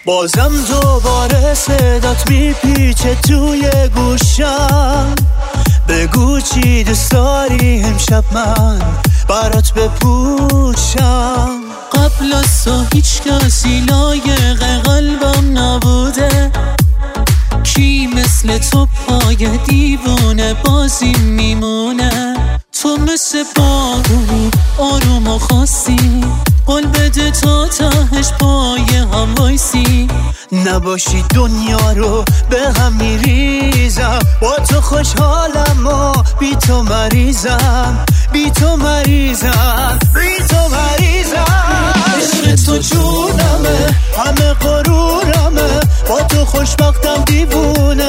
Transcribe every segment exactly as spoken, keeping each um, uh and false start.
بازم دوباره صدات میپیچه توی گوشم، بگو چی دوست داری امشب من برات بپوشم. قبل از تو هیچ کسی لایق قلبم نبوده، کی مثل تو پای دیوونه بازی میمونه. تو مثل بارونی آروم و خاصی، قول بده تا تهش پای هم وایسی. نباشی دنیا رو به هم میریزم، با تو خوشحالم و بی تو مریضم، بی تو مریضم، بی تو مریضم. عشق تو جونمه، همه غرورمه، با تو خوشبختم دیوونه.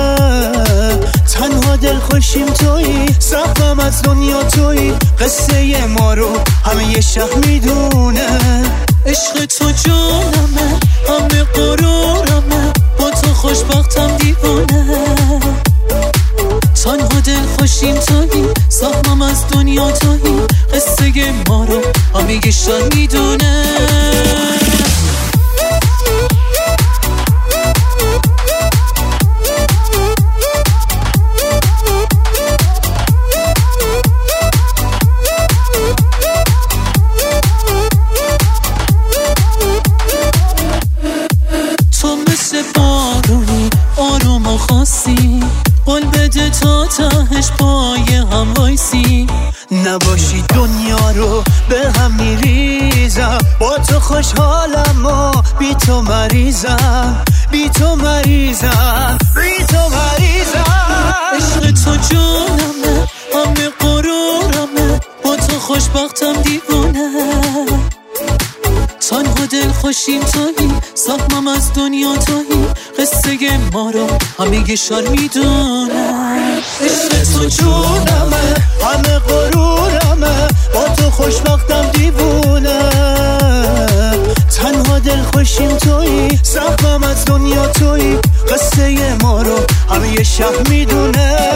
تنها دل خوشیم تویی، سختم از دنیا تویی، قصه ما رو همه یه شهر میدونه. عشق تو جونمه، همه غرورمه، با تو خوشبختم دیوونه. تنها دل خوشیم تویی، سختم از دنیا تویی، قصه ما رو همه یه شهر میدونه. قول بده تا تهش پای هم وایسی. نباشی دنیا رو به هم میریزم، با تو خوشحالم و بی تو مریضم، بی تو مریضم، بی تو مریضم. عشق تو جونمه، همه غرورمه، با تو خوشبختم دیوونه. تنها دل خوشیم تویی، سهمم از دنیا تویی، قصه ما رو همه یه شهر میدونه. عشق تو جونمه، همه غرورمه، با تو خوشبختم دیوونه. تنها دل خوشیم تویی، سهمم از دنیا تویی، قصه ما رو همه یه شهر میدونه.